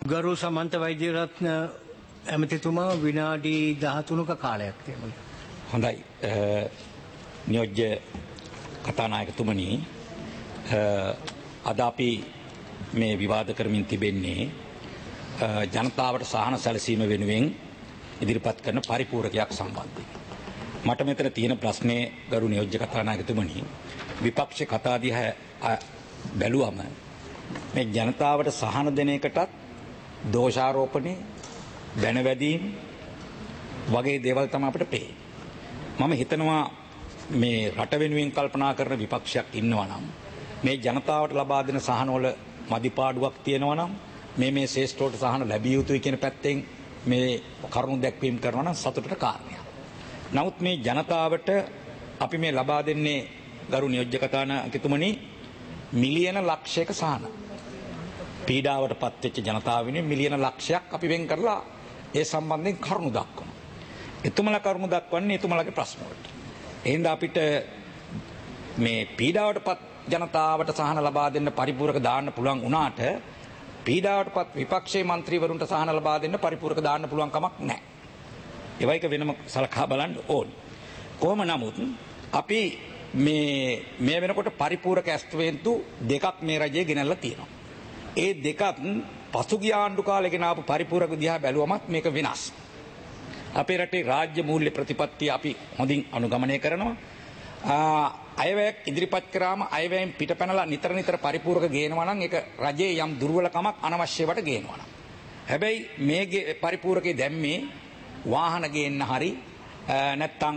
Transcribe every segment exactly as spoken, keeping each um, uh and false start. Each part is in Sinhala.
ගරු සමන්ත වෛද්‍යරත්න ඇමතිතුමා විනාඩි දහතුනක කාලයක් තියෙනවා. හොඳයි. නියෝජ්‍ය කතානායකතුමනි, අද අපි මේ විවාද කරමින් තිබෙන්නේ ජනතාවට සහන සැලසීම වෙනුවෙන් ඉදිරිපත් කරන පරිපූර්ණකයක් සම්බන්ධයෙන්. මට මෙතන තියෙන ප්‍රශ්නේ ගරු නියෝජ්‍ය කතානායකතුමනි, විපක්ෂ කතා දිහා බැලුවම මේ ජනතාවට සහන දෙන එකටත් දෝෂාරෝපණය, දැනවැදීම් වගේ දේවල් තමයි අපිට පේන්නේ. මම හිතනවා මේ රට වෙනුවෙන් කල්පනා කරන විපක්ෂයක් ඉන්නවා නම්, මේ ජනතාවට ලබා දෙන සහනවල මදිපාඩුවක් තියෙනවා නම්, මේ මේ ශ්‍රේෂ්ඨවට සහන ලැබිය යුතුයි කියන පැත්තෙන් මේ කරුණු දැක්වීම කරනවා නම් සතුටට කාරණයක්. නමුත් මේ ජනතාවට අපි මේ ලබා දෙන්නේ ගරු නියෝජ්‍ය කතානායකතුමනි මිලියන ලක්ෂයක සහන. පීඩාවට පත්වෙච්ච ජනතාව වෙනුවෙන් මිලියන ලක්ෂයක් අපි වෙන් කරලා ඒ සම්බන්ධයෙන් කරුණු දක්වනවා. එතුමලා කරුණු දක්වන්නේ එතුමලාගේ ප්‍රශ්න වලට. එහෙනම් අපිට මේ පීඩාවට පත් ජනතාවට සහන ලබා දෙන්න පරිපූර්ණක දාන්න පුළුවන් වුණාට පීඩාවට පත් විපක්ෂයේ മന്ത്രിවරුන්ට සහන ලබා දෙන්න පරිපූර්ණක දාන්න පුළුවන් කමක් නැහැ. ඒවා එක වෙනම සලකා බලන්න ඕනේ. කොහොම නමුත් අපි මේ මේ වෙනකොට පරිපූර්ණක ඇස්තවෙන්තු දෙකක් මේ රජයේ ගෙනල්ලා තියෙනවා. ඒ දෙකත් පසුගිය ආණ්ඩු කාලේ ගෙන ආපු පරිපූර්ණක දිහා බැලුවමත් මේක වෙනස්. අපේ රටේ රාජ්‍ය මූල්‍ය ප්‍රතිපත්තිය අපි හොඳින් අනුගමනය කරනවා. අයවැයක් ඉදිරිපත් කරාම අයවැයෙන් පිටපැනලා නිතර නිතර පරිපූර්ණක ගේනවා නම් ඒක රජයේ යම් දුර්වලකමක් අනවශ්‍යවට ගේනවා නම්. හැබැයි මේ පරිපූර්ණකේ දැම්මේ වාහන ගේන්න හරි නැත්තම්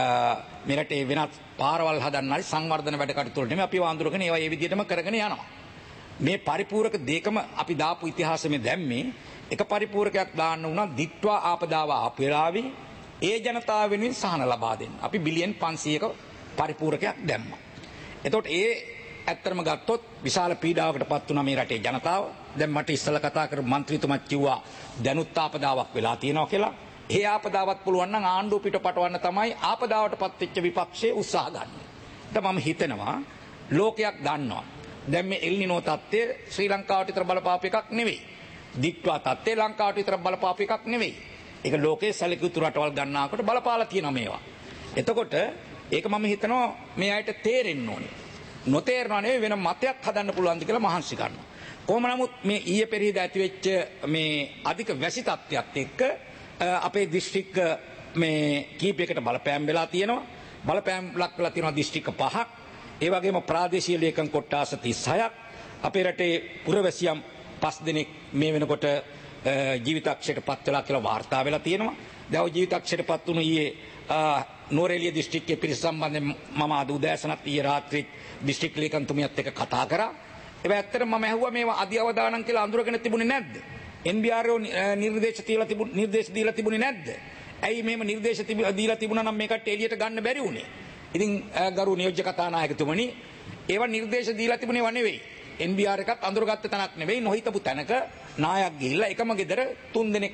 මේ රටේ වෙනත් පාරවල් හදන්න හරි සංවර්ධන වැඩ කටයුතු වලට නෙමෙයි අපි වඳුරගෙන ඒවා ඒ විදිහටම කරගෙන යනවා. මේ පරිපූර්ණක දෙකම අපි දාපු ඉතිහාසෙම දැම්මේ එක පරිපූර්ණකයක් දාන්න උනා දිට්වා ආපදාව අපේරාවි ඒ ජනතාව වෙනුවෙන් සහන ලබා දෙන්න. අපි බිලියන් පන්සීයක පරිපූර්ණකයක් දැම්මා. එතකොට ඒ ඇත්තටම ගත්තොත් විශාල පීඩාවකටපත් වුණා මේ රටේ ජනතාව. දැන් මට ඉස්සෙල්ලා කතා කරපු മന്ത്രിතුමත් කිව්වා දැනුත් ආපදාවක් වෙලා තියෙනවා කියලා. ඒ ආපදාවත් පුළුවන් නම් ආණ්ඩුව පිට පටවන්න තමයි ආපදාවටපත් වෙච්ච විපක්ෂයේ උත්සාහ ගන්න. දැන් මම හිතනවා ලෝකයක් දන්නවා. දැන් මේ එල්නිනෝ තත්ත්වය ශ්‍රී ලංකාවට විතර බලපාපු එකක් නෙවෙයි. දික්වා තත්ත්වය ලංකාවට විතර බලපාපු එකක් නෙවෙයි. ඒක ලෝකයේ සැලකියුතු රටවල් ගන්නාකට බලපාලා තියෙනවා මේවා. එතකොට ඒක මම හිතනවා මේ අයට තේරෙන්න ඕනේ. නොතේරෙනවා නෙවෙයි වෙන මතයක් හදන්න පුළුවන්ද කියලා මහන්සි ගන්නවා. කොහොම නමුත් මේ ඊයේ පෙරේද ඇති වෙච්ච මේ අධික වැසි තත්ත්වයක් එක්ක අපේ දිස්ත්‍රික්ක මේ කීපයකට බලපෑම් වෙලා තියෙනවා. බලපෑම් ලක් වෙලා තියෙනවා දිස්ත්‍රික්ක පහක්. ඒ වගේම ප්‍රාදේශීය ලේකම් කොට්ටාස තිස්හයක් අපේ රටේ පුරවැසියන් පස් දෙනෙක් මේ වෙනකොට ජීවිතක්ෂයට පත් වෙලා කියලා වාර්තා වෙලා තියෙනවා. දැන් ජීවිතක්ෂයට පත් වුණු ඊයේ නෝරෙලිය දිස්ත්‍රික්කයේ පිරිස සම්බන්ධයෙන් මම අද උදෑසනත් ඊයේ රාත්‍රියේ දිස්ත්‍රික් ලේකම්තුමියත් එක්ක කතා කරා. ඒක ඇත්තටම මම ඇහුවා මේවා අධි අවදානම් කියලා අඳුරගෙන තිබුණේ නැද්ද? එන් බී ආර් ඕ නිර්දේශ තියලා තිබුණ නිර්දේශ දීලා තිබුණේ නැද්ද? ඇයි මෙහෙම නිර්දේශ දීලා තිබුණා නම් මේකට එළියට ගන්න බැරි වුණේ? ඉතින් ගරු නියෝජ්‍ය කතානායකතුමනි ඒවා නිර්දේශ දීලා තිබුණේව නෙවෙයි. එන් බී ආර් එකත් අඳුරගත්ත තැනක් නෙවෙයි. නොහිතපු තැනක නායක් ගිහිල්ලා එකම ගෙදර තුන් දෙනෙක්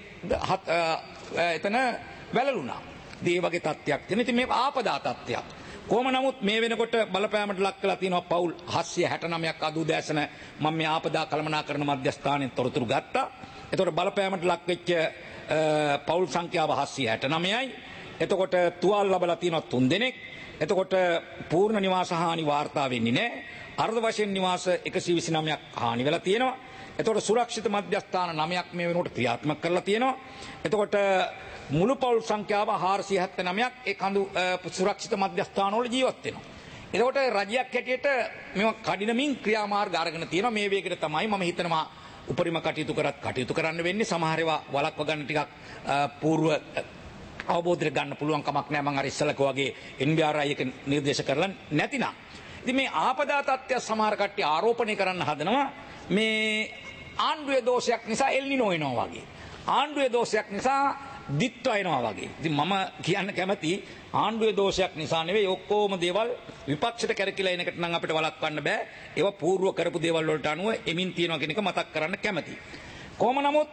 එතන වැළලුණා. ඒ වගේ තත්ත්වයක් තියෙන. ඉතින් මේක ආපදා තත්ත්වයක්. කොහොම නමුත් මේ වෙනකොට බලපෑමට ලක් වෙලා තියෙනවා පවුල් හත්සිය හැටනවයක් අද උදෑසන මම මේ ආපදා කළමනාකරණ මධ්‍යස්ථානයෙන් තොරතුරු ගත්තා. එතකොට බලපෑමට ලක් වෙච්ච පවුල් සංඛ්‍යාව හත්සිය හැටනවයයි. එතකොට තුවාල ලැබලා තියෙනවා තුන් දෙනෙක්. එතකොට පූර්ණ නිවාස හානි වාර්තා වෙන්නේ නැහැ. අර්ධ වශයෙන් නිවාස එකසිය විසිනවයක් හානි වෙලා තියෙනවා. එතකොට සුරක්ෂිත මධ්‍යස්ථාන නවයක් මේ වෙනකොට ක්‍රියාත්මක කරලා තියෙනවා. එතකොට මුළු පවුල් සංඛ්‍යාව හාරසිය හැත්තෑනවයක් ඒ කඳු සුරක්ෂිත මධ්‍යස්ථාන වල ජීවත් වෙනවා. එතකොට රජයක් හැටියට මේවා කඩිනමින් ක්‍රියාමාර්ග අරගෙන තියෙනවා. මේ වේගයට තමයි මම හිතනවා උපරිම කටයුතු කරත් කටයුතු කරන්න වෙන්නේ. සමහර ඒවා වළක්ව ගන්න ටිකක් පූර්ව අවබෝධයට ගන්න පුළුවන් කමක් නැහැ. මම අර ඉස්සලක වගේ එන් බී ආර් එක නිර්දේශ කරලා නැතිනම්. ඉතින් මේ ආපදා තත්ත්වය සමහර කට්ටිය ආරෝපණය කරන්න හදනවා මේ ආණ්ඩුවේ දෝෂයක් නිසා එල්නිනෝ වෙනවා වගේ. ආණ්ඩුවේ දෝෂයක් නිසා දිත්වා එනවා වගේ. ඉතින් මම කියන්න කැමති ආණ්ඩුවේ දෝෂයක් නිසා නෙවෙයි ඔක්කොම දේවල් විපක්ෂයට කරකිලා එන එකට නම් අපිට වළක්වන්න බෑ. ඒවා පූර්ව කරපු දේවල් වලට අනුව එමින් තියෙනවා කියන එක මතක් කරන්න කැමතියි. කොහොම නමුත්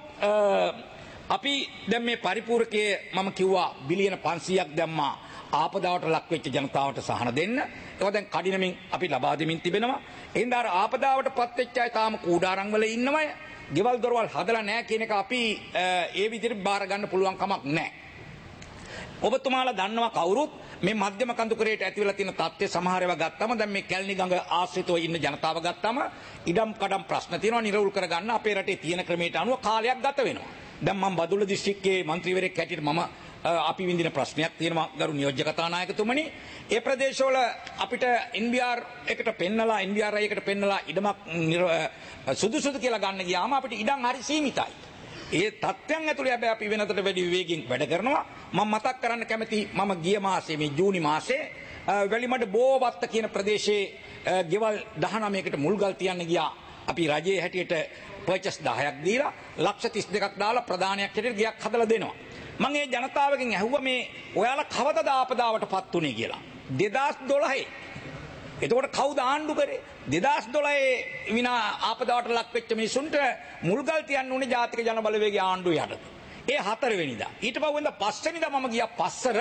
අපි දැන් මේ පරිපූර්ණකයේ මම කිව්වා බිලියන පන්සීයක් දැම්මා ආපදාවට ලක් වෙච්ච ජනතාවට සහන දෙන්න. ඒවා දැන් කඩිනමින් අපි ලබා දෙමින් තිබෙනවා. එහෙනම් අර ආපදාවට පත් වෙච්ච අය තාම කූඩාරම් වල ඉන්නවය. ගෙවල් දොරවල් හදලා නැහැ කියන එක අපි ඒ විදිහට බාර ගන්න පුළුවන් කමක් නැහැ. ඔබතුමාලා දන්නවා කවුරුත් මේ මධ්‍යම කඳුකරේට ඇති වෙලා තියෙන තත්ත්වය සමහර ඒවා ගත්තම දැන් මේ කැලණි ගඟ ආශ්‍රිතව ඉන්න ජනතාව ගත්තම ඉඩම් කඩම් ප්‍රශ්න තියෙනවා නිරවුල් කරගන්න අපේ රටේ තියෙන ක්‍රමයට අනුව කාලයක් ගත වෙනවා. දැන් මම බදුල්ල දිස්ත්‍රික්කයේ മന്ത്രിවරයෙක් හැටියට මම අපි විඳින ප්‍රශ්නයක් තියෙනවා ගරු නියෝජ්‍ය කතානායකතුමනි. ඒ ප්‍රදේශවල අපිට එන් බී ආර් එකට පෙන්නලා එන් බී ආර් එකට පෙන්නලා ඉඩමක් සුදුසුදු කියලා ගන්න ගියාම අපිට ඉඩම් හරි සීමිතයි. ඒ තත්ත්වයන් ඇතුලේ හැබැයි අපි වෙනතට වැඩි විවේකයෙන් වැඩ කරනවා. මම මතක් කරන්න කැමති මම ගිය මාසේ මේ ජූනි මාසේ වැලිමඩ බෝවත්ත කියන ප්‍රදේශයේ ගෙවල් දහනවයකට මුල්ගල් තියන්න ගියා. අපි රජයේ හැටියට පර්චස් දහයක් දීලා ලක්ෂ තිස් දෙකක් දාලා ප්‍රදානයක් හැටියට ගියක් හදලා දෙනවා. මම ඒ ජනතාවගෙන් ඇහුවා මේ ඔයාලා කවදද ආපදාවටපත් උනේ කියලා. දෙදාස් දොළහේ. එතකොට කවුද ආණ්ඩු කරේ? දෙදාස් දොළහේ විනා ආපදාවට ලක් වෙච්ච මිනිසුන්ට මුල්ගල් තියන්න උනේ ජාතික ජන බලවේගයේ ආණ්ඩුව යටතේ. ඒ හතර වෙනිදා. ඊට පස්සේ පස්වෙනිදා මම ගියා පස්සර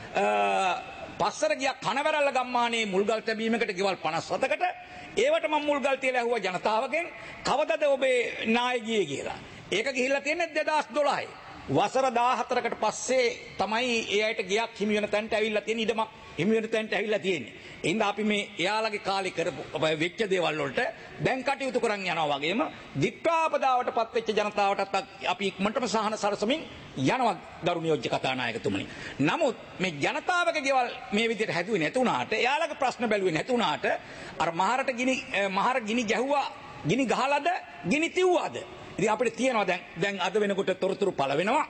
පස්සර ගියා කනවැරල්ල ගම්මානයේ මුල්ගල් තැබීමකට ගෙවල් පනස් හතකට. ඒවට මම මුල්ගල් තියලා ඇහුවා ජනතාවගෙන් කවදද ඔබේ නාය ගියේ කියලා. ඒක ගිහිල්ලා තියෙන්නේ දෙදාස් දොළහේ. වසර දාහතරකට පස්සේ තමයි ඒ අයට ගියක් හිමි වෙන තැනට ඇවිල්ලා තියෙන ඉඩමක් හිමි වෙන තැනට ඇවිල්ලා තියෙන්නේ. ඒ හින්දා අපි මේ එයාලගේ කාලේ කරපු වෙච්ච දේවල් වලට දැන් කටයුතු කරන් යනවා වගේම දික්ඨාපදාවටපත් වෙච්ච ජනතාවටත් අපි ඉක්මනටම සහන සරසමින් යනවා ගරු නියෝජ්‍ය කතානායකතුමනි. නමුත් මේ ජනතාවගේ ගෙවල් මේ විදිහට හැදුවේ නැති වුණාට එයාලගේ ප්‍රශ්න බැලුවේ නැති වුණාට අර මහරට ගිනි මහර ගිනි ගැහුවා ගිනි ගහලාද ගිනි තිව්වාද? ඉතින් අපිට තියෙනවා දැන් දැන් අද වෙනකොට තොරතුරු පළ වෙනවා.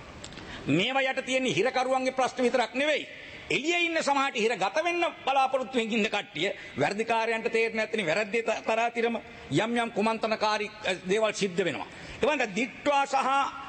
මේවා යට තියෙන හිරකරුවන්ගේ ප්‍රශ්න විතරක් නෙවෙයි. එළියේ ඉන්න සමහරට හිර ගත වෙන්න බලාපොරොත්තු වෙමින් ඉන්න කට්ටිය වැරදිකාරයන්ට තේරෙන්නේ නැත්නම් වැරද්දේ තරාතිරම යම් යම් කුමන්ත්‍රණකාරී දේවල් සිද්ධ වෙනවා. ඒ වගේ දිට්ඨවා සහ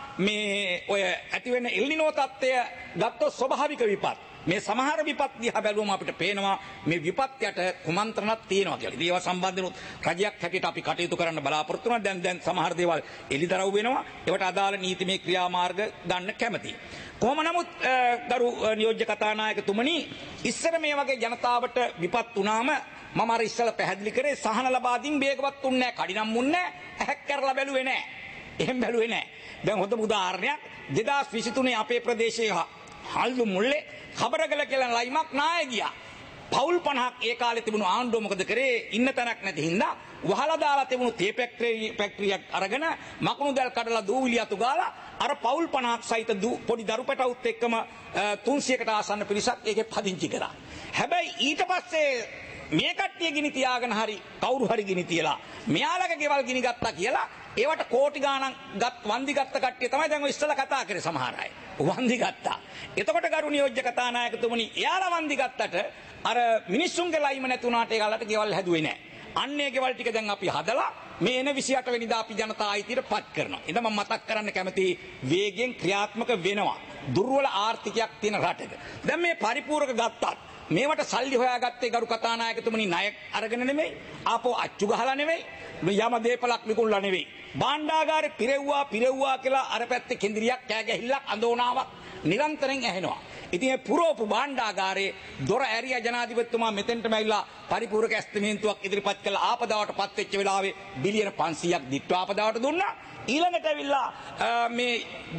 මේ ඔය ඇති වෙන එල්නිනෝ තත්ත්වය ගත්තොත් ස්වභාවික විපත්. මේ සමහර විපත් දිහා බැලුවම අපිට පේනවා මේ විපත් යට කුමන්ත්‍රණක් තියෙනවා කියලා. ඉතින් ඒවා සම්බන්ධව රජයක් හැටියට අපි කටයුතු කරන්න බලාපොරොත්තු වෙනවා. දැන් දැන් සමහර දේවල් එලිදරව් වෙනවා. ඒවට අදාළ නීතිමය ක්‍රියාමාර්ග ගන්න කැමතියි. කොහොම නමුත් ගරු නියෝජ්‍ය කතානායකතුමනි ඉස්සර මේ වගේ ජනතාවට විපත් වුණාම මම අර ඉස්සලා පැහැදිලි කරේ සහන ලබා දීම් වේගවත් උන්නේ නැහැ. කඩිනම් මුන්නේ නැහැ. ඇහැක් කරලා බැලුවේ නැහැ. එහෙම බැලුවේ නැහැ. දැන් හොඳ උදාහරණයක් දෙදාස් විසි තුනේ අපේ ප්‍රදේශයේ හල්දු මුල්ලේ කබරගල කියලා ලයිමක් නාය ගියා. පවුල් පනහක් ඒ කාලේ තිබුණු ආණ්ඩුව මොකද කරේ? ඉන්න තැනක් නැති හින්දා වහලා දාලා තිබුණු තේ ෆැක්ටරි ෆැක්ටරියක් අරගෙන මකුණු දැල් කඩලා දූවිලි අතු ගාලා අර පවුල් පනහක් සහිත පොඩි දරු පැටවුත් එක්කම තුන්සියයකට ආසන්න පිරිසක් ඒකේ පදිංචි කරා. හැබැයි ඊට පස්සේ මේ කට්ටිය ගිනි තියාගෙන හරි කවුරු හරි ගිනි තියලා මෙයාලගේ ගෙවල් ගිනි ගත්තා කියලා ඒවට කෝටි ගාණක් ගත් වන්දි ගත්ත කට්ටිය තමයි දැන් ඔය ඉස්සලා කතා කරේ සමහර අය. වන්දි ගත්තා. එතකොට ගරු නියෝජ්‍ය කතානායකතුමනි එයාලා වන්දි ගත්තට අර මිනිස්සුන්ගේ ලයිම නැති වුණාට ඒගලට ගෙවල් හැදුවේ නැහැ. අන්නේ ගෙවල් ටික දැන් අපි හදලා මේ එන විසි අට වෙනිදා අපි ජනතා අයිතියට පත් කරනවා. ඉතින් මම මතක් කරන්න කැමති වේගෙන් ක්‍රියාත්මක වෙනවා. දුර්වල ආර්ථිකයක් තියෙන රටක. දැන් මේ පරිපූර්ණක ගත්තත් මේවට සල්ලි හොයාගත්තේ ගරු කතානායකතුමනි ණය අරගෙන නෙමෙයි. ආපෝ අච්චු ගහලා නෙමෙයි. යම දීපලක් විකුණලා නෙවෙයි. භාණ්ඩාගාරේ පිරෙව්වා පිරෙව්වා කියලා අර පැත්තේ කෙන්දිරියක් කෑ ගැහිල්ලක් අඳෝනාවක් නිරන්තරයෙන් ඇහෙනවා. ඉතින් මේ පුරෝපු භාණ්ඩාගාරේ දොර ඇරියා ජනාධිපතිතුමා මෙතෙන්ටම ඇවිල්ලා පරිපූර්ණක ඇස්තමේන්තුවක් ඉදිරිපත් කළා ආපදාවටපත් වෙච්ච වෙලාවේ බිලියන පන්සීයක් දිට්ඨ ආපදාවට දුන්නා. ඊළඟට ඇවිල්ලා මේ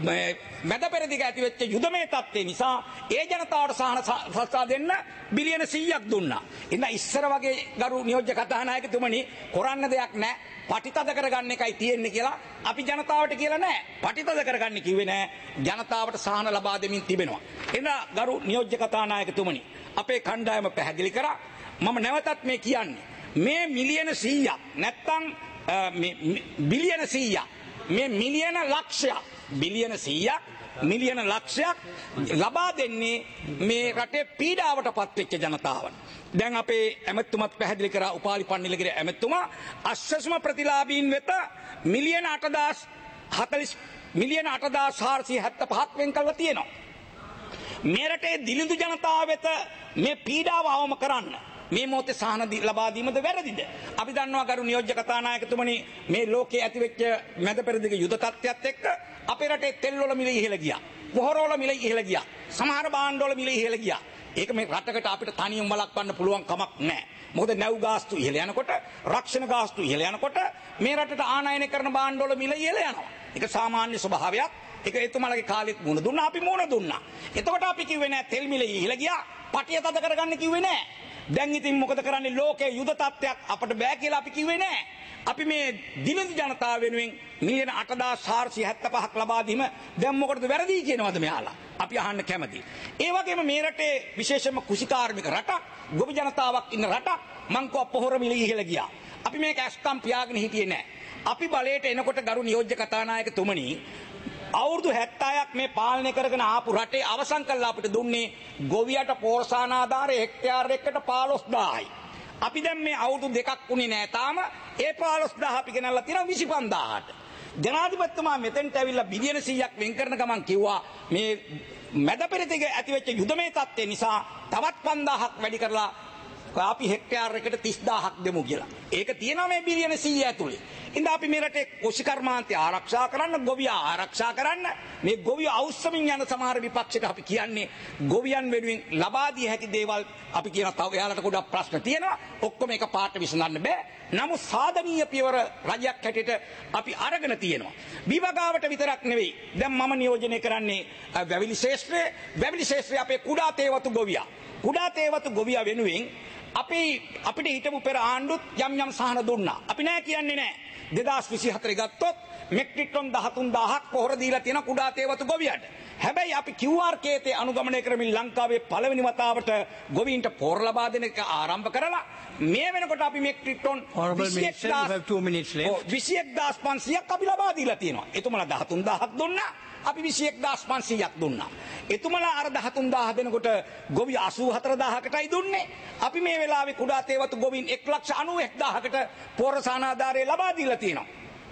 මැද පෙරදිග ඇති වෙච්ච යුදමේ තත්ත්වය නිසා ඒ ජනතාවට සහන සස්සා දෙන්න බිලියන සීයක් දුන්නා. ඉතින් ඉස්සර වගේ ගරු නියෝජ්‍ය කතානායකතුමනි කරන්න දෙයක් නැහැ. පටිතද කරගන්න එකයි තියෙන්නේ කියලා අපි ජනතාවට කියලා නැහැ. පටිතද කරගන්න කිව්වේ නැහැ. ජනතාවට සහන ලබා දෙමින් තිබෙනවා. එන ගරු නියෝජ්‍ය කතානායකතුමනි අපේ කණ්ඩායම පැහැදිලි කරා. මම නැවතත් මේ කියන්නේ මේ මිලියන සීයක් නැත්තම් මේ බිලියන සීයක් මේ මිලියන ලක්ෂයක් බිලියන සීයක් මිලියන ලක්ෂයක් ලබා දෙන්නේ මේ රටේ පීඩාවටපත් වෙච්ච ජනතාවට. දැන් අපේ ඇමතුමත් පැහැදිලි කරා උපාලි පන්නිලගේ ඇමතුමා අශ්වසම ප්‍රතිලාභීන් වෙත මිලියන අටදාස් හතළිස් මිලියන අටදාස් හාරසිය හැත්තෑ පහක් වෙන් කරලා තියෙනවා. මේ රටේ දිලිඳු ජනතාව වෙත මේ පීඩාව අවම කරන්න මේ මොහොතේ සහන ලබා දීමද වැරදිද? අපි දන්නවා ගරු නියෝජ්‍ය කතානායකතුමනි මේ ලෝකයේ ඇතිවෙච්ච මැද පෙරදිග යුද තත්ත්වයක් එක්ක අපේ රටේ තෙල් වල මිල ඉහළ ගියා. පොහොර වල මිල ඉහළ ගියා. සමහර භාණ්ඩ වල මිල ඉහළ ගියා. ඒක මේ රටකට අපිට තනියම වළක්වන්න පුළුවන් කමක් නැහැ. මොකද නැව් ගාස්තු ඉහළ යනකොට රක්ෂණ ගාස්තු ඉහළ යනකොට මේ රටට ආනයනය කරන භාණ්ඩවල මිල ඉහළ යනවා. ඒක සාමාන්‍ය ස්වභාවයක්. ඒක එතුමාලගේ කාලෙත් මුණ දුන්නා අපි මුණ දුන්නා. එතකොට අපි කිව්වේ නෑ තෙල් මිල ඉහළ ගියා පටිය තද කරගන්න කිව්වේ නෑ. දැන් ඉතින් මොකද කරන්නේ ලෝකයේ යුද තත්ත්වයක් අපිට බෑ කියලා අපි කිව්වේ නෑ. අපි මේ දිනදි ජනතාව වෙනුවෙන් මිලියන අටදාස් හාරසිය හැත්තෑපහක් ලබා දීම දැන් මොකටද වැරදි කියනවද මෙයාලා? අපි අහන්න කැමතියි. ඒ වගේම මේ රටේ විශේෂයෙන්ම කුෂිකාර්මික රටක්, ගොවි ජනතාවක් ඉන්න රටක් මං කෝ පොහොර මිල ඉහළ ගියා. අපි මේක ඇස්කම් පියාගෙන හිටියේ නෑ. අපි බලයට එනකොට ගරු නියෝජ්‍ය කතානායකතුමනි අවුරුදු හැත්තෑයක් මේ පාලනය කරගෙන ආපු රටේ අවසන් කළා අපිට දුන්නේ ගොවියට පෝෂාන ආධාරය හෙක්ටයාර් එකකට පහළොස් දාහයි. අපි දැන් මේ අවුරුදු දෙකක් වුණේ නෑ තාම ඒ පහළොස් දාහ අපි ගෙනල්ලා තියෙනවා විසි පන්දාහට. ජනාධිපතිතුමා මෙතෙන්ට ඇවිල්ලා බිලියන සීයක් වෙන් කරන ගමන් කිව්වා මේ මැද පෙරදිග ඇති වෙච්ච යුදමය තත්ත්වය නිසා තවත් පන්දාහක් වැඩි කරලා අපි හෙක්ටයාර් එකට තිස් දාහක් දෙමු කියලා. ඒක තියෙනවා මේ බිලියන සීය ඇතුලේ. ඉතින් අපි මේ රටේ කෘෂිකර්මාන්තය ආරක්ෂා කරන්න, ගොවියා ආරක්ෂා කරන්න, මේ ගොවිය අවශ්‍යමින් යන සමහර විපක්ෂයට අපි කියන්නේ ගොවියන් වෙනුවෙන් ලබා දිය හැකි දේවල් අපි කියන තව එයාලට ගොඩක් ප්‍රශ්න තියෙනවා. ඔක්කොම එක පාට විසඳන්න බෑ. නමුත් සාධනීය පියවර රජයක් හැටියට අපි අරගෙන තියෙනවා. විභාගාවට විතරක් නෙවෙයි. දැන් මම නියෝජනය කරන්නේ වැවිලි ශේෂ්ත්‍රය. වැවිලි ශේෂ්ත්‍රය අපේ කුඩා තේවතු ගොවියා. කුඩා තේවතු ගොවියා වෙනුවෙන් අපි අපිට හිටපු පෙර ආණ්ඩුත් යම් යම් සහන දුන්නා. අපි නෑ කියන්නේ නෑ. දෙදාස් විසි හතර ගත්තොත් මෙට්‍රික් ටොන් දහතුන් දාහක් පොහොර දීලා තියෙන කුඩා තේවතු ගොවියට. හැබැයි අපි කිව් ආර් කේතේ අනුගමනය කරමින් ලංකාවේ පළවෙනි වතාවට ගොවීන්ට පොහොර ලබා දෙන එක ආරම්භ කරලා මේ වෙනකොට අපි මෙට්‍රික් ටොන් විසි එක්දාස් පන්සීයක් අපි ලබා දීලා තියෙනවා. එතුමලා දහතුන් දාහක් දුන්නා. අපි විසි එක්දාස් පන්සීයක් දුන්නා. එතුමලා අර දහතුන් දාහ දෙනකොට ගොවි අසූ හතර දාහකටයි දුන්නේ. අපි මේ වෙලාවේ කුඩා තේවතු ගොවීන් එක් ලක්ෂ අනූ එක් දාහකට පෝරසාන ආධාරය ලබා දීලා තියෙනවා.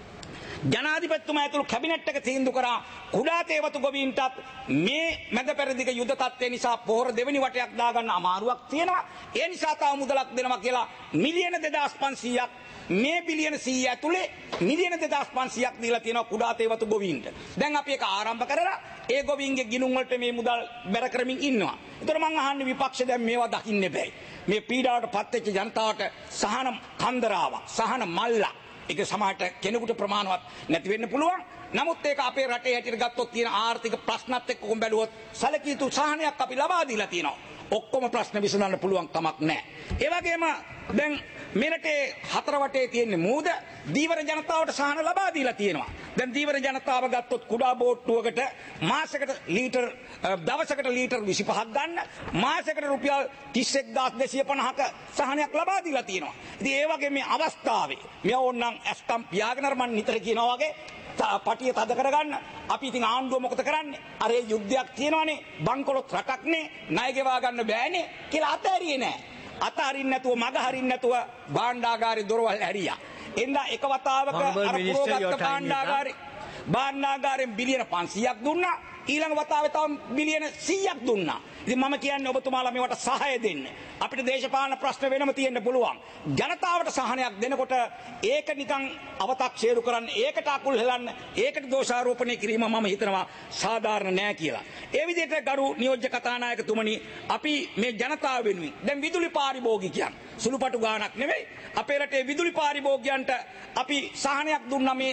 ජනාධිපතිතුමා ඇතුළු කැබිනට් එක තීන්දුව කරා කුඩා තේවතු ගොවීන්ටත් මේ මැද පෙරදිග යුද තත්ත්වය නිසා පොහොර දෙවෙනි වටයක් දාගන්න අමාරුවක් තියෙනවා. ඒ නිසා තව මුදලක් දෙනවා කියලා මිලියන දෙදාස් පන්සීයක් මේ බිලියන සීය ඇතුලේ මිලියන දෙදාස් පන්සීයක් දීලා තියෙනවා කුඩා තේවතු ගොවීන්ට. දැන් අපි ඒක ආරම්භ කරලා ඒ ගොවීන්ගේ ගිණුම් වලට මේ මුදල් බැර කරමින් ඉන්නවා. ඒතර මං අහන්නේ විපක්ෂ දැන් මේවා දකින්න බෑ. මේ පීඩාවට පත් වෙච්ච ජනතාවට සහන කන්දරාවක්, සහන මල්ලක්. ඒක සමාජයට කෙනෙකුට ප්‍රමාණවත් නැති වෙන්න පුළුවන්. නමුත් ඒක අපේ රටේ හැටියට ගත්තොත් තියෙන ආර්ථික ප්‍රශ්නත් එක්ක කොම් බැලුවොත් සැලකිය යුතු සහනයක් අපි ලබා දීලා තියෙනවා. ඔක්කොම ප්‍රශ්න විසඳන්න පුළුවන් කමක් නැහැ. ඒ වගේම දැන් මෙරටේ හතර වටේ තියෙන මූද දීවර ජනතාවට සහන ලබා දීලා තියෙනවා. දැන් දීවර ජනතාව ගත්තොත් කුඩා බෝට්ටුවකට මාසයකට ලීටර් දවසකට ලීටර් විසිපහක් ගන්න මාසයකට රුපියල් තිස් එක්දාස් දෙසිය පනහක සහනයක් ලබා දීලා තියෙනවා. ඉතින් ඒ වගේ මේ අවස්ථාවේ මේ ඕනනම් ඇස්කම් පියාගෙන මම නිතර කියනවා වගේ පටිය තද කරගන්න අපි ඉතින් ආණ්ඩුව මොකද කරන්නේ? අර ඒ යුද්ධයක් තියෙනවනේ බංකොලොත් රටක්නේ ණය ගෙවා ගන්න බෑනේ කියලා අතහැරියේ නෑ. අතහරින්න නැතුව මග හරින්න නැතුව භාණ්ඩාගාරේ දොරවල් හැරියා. එන්න එක වතාවක අර පුරෝගත්ත භාණ්ඩාගාරේ භාණ්ඩාගාරෙන් බිලියන පන්සීයක් දුන්නා. ඊළඟ වතාවේ තව බිලියන සීයක් දුන්නා. ඉතින් මම කියන්නේ ඔබතුමාලා මේවට සහාය දෙන්න. අපිට දේශපාලන ප්‍රශ්න වෙනම තියෙන්න පුළුවන්. ජනතාවට සහනයක් දෙනකොට ඒක නිකන් අව탁සේරු කරන්න, ඒකට අකුල් හෙලන්න, ඒකට දෝෂාරෝපණය කිරීම මම හිතනවා සාධාරණ නෑ කියලා. ඒ විදිහට ගරු නියෝජ්‍ය කතානායකතුමනි අපි මේ ජනතාව වෙනුවෙන් දැන් විදුලි පාරිභෝගිකයන් සුළුපටු ගාණක් නෙවෙයි අපේ රටේ විදුලි පාරිභෝගිකයන්ට අපි සහනයක් දුන්නා මේ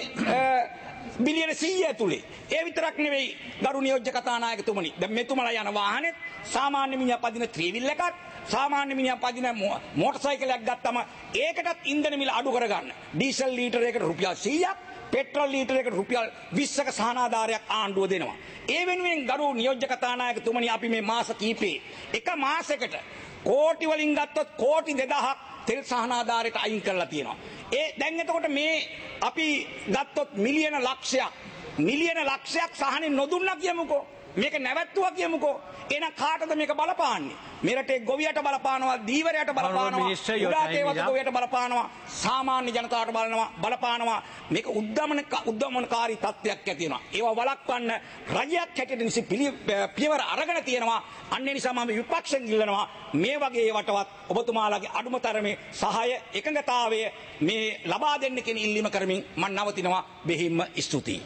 බිලියන සීය ඇතුලේ. ඒ විතරක් නෙවෙයි ගරු නියෝජ්‍ය කතානායකතුමනි. දැන් මෙතුමලා යන වාහනේ සාමාන්‍ය මිනිහා පදින ත්‍රිවිල් එකක් සාමාන්‍ය මිනිහා පදින මෝටර් සයිකලයක් ගත්තම ඒකටත් ඉන්ධන මිල අඩු කරගන්න. ඩීසල් ලීටරයකට රුපියල් සීයක්, පෙට්‍රල් ලීටරයකට රුපියල් විස්සක සහනාධාරයක් ආණ්ඩුව දෙනවා. ඒ වෙනුවෙන් ගරු නියෝජ්‍ය කතානායකතුමනි අපි මේ මාස කීපේ එක මාසයකට කෝටි වලින් ගත්තොත් කෝටි දෙදහක් තෙල් සහනාධාරයට අයින් කරලා තියෙනවා. ඒ දැන් එතකොට මේ අපි ගත්තොත් මිලියන ලක්ෂයක් මිලියන ලක්ෂයක් සහනෙ නොදුන්නා කියමුකෝ. මේක නැවැත්තුවා කියමුකෝ. එහෙනම් කාටද මේක බලපාන්නේ? මේ රටේ ගොවියට බලපානවා, දීවරයට බලපානවා, උඩා තේවතු ගොවියට බලපානවා, සාමාන්‍ය ජනතාවට බලනවා බලපානවා. මේක උද්දමන උද්දමනකාරී තත්ත්වයක් ඇති වෙනවා. ඒවා වළක්වන්න රජයක් හැටියට නිසි පියවර අරගෙන තියෙනවා. අන්න ඒ නිසා මම විපක්ෂෙන් ඉල්ලනවා මේ වගේ වටවත් ඔබතුමාලාගේ අඩුමතරමේ සහාය එකඟතාවය මේ ලබා දෙන්න කියන ඉල්ලීම කරමින් මම නවතිනවා. බෙහිම්ම ස්තුතියි.